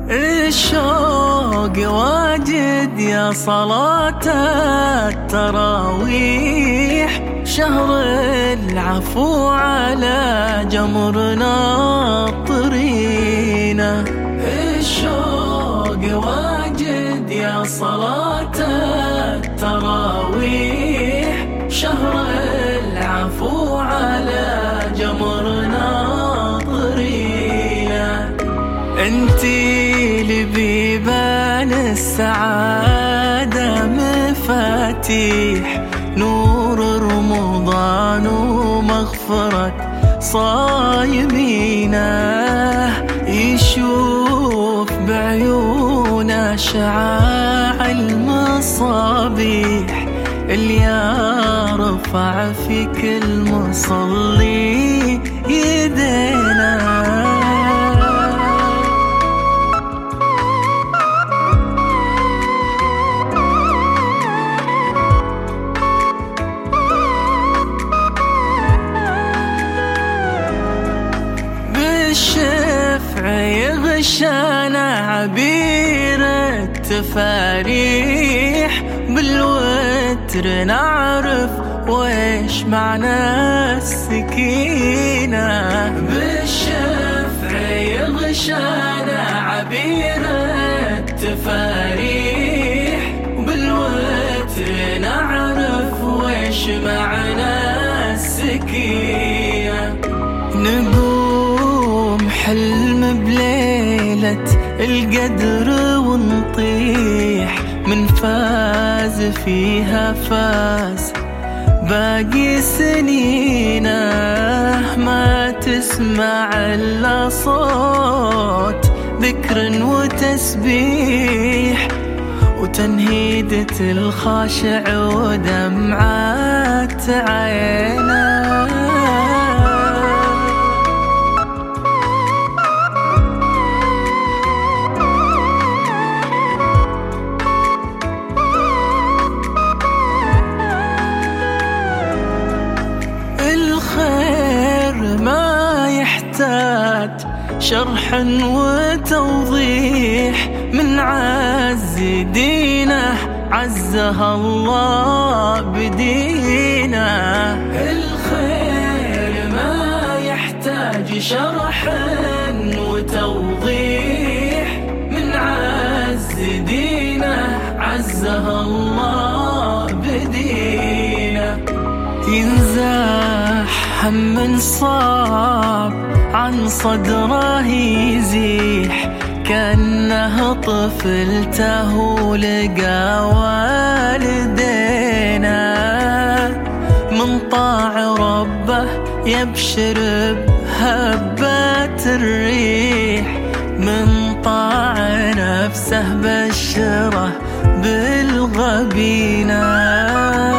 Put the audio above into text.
الشوق واجد يا صلاة التراويح، شهر العفو على جمر ناطرينا. الشوق واجد يا صلاة التراويح، شهر العفو على جمر ناطرينا. انتي لبيبان السعادة مفاتيح، نور رمضان ومغفرة صايمينا. يشوف بعيونه شعاع المصابيح، اللي يرفع في كل مصلي يدينا. بالشفع يغشانا عبير التفاريح، بالوتر نعرف ويش معنى السكينة. بالشفع يغشانا عبير التفاريح، بالوتر نعرف ويش معنى السكينة. نقوم حلم بليلة القدر ونطيح، من فاز فيها فاز باقي سنينه. ما تسمع إلا صوت ذكر وتسبيح، وتنهيدة الخاشع ودمعات عينه. ما يحتاج شرح وتوضيح، من عز دينه عزها الله بدينه. الخير ما يحتاج شرح وتوضيح، من عز دينه عزها الله بدينه. ينزاح هم صعب عن صدره يزيح، كأنه طفلته لقى والدينا. من طاع ربه يبشر بهبات الريح، من طاع نفسه بشره بالغبينه.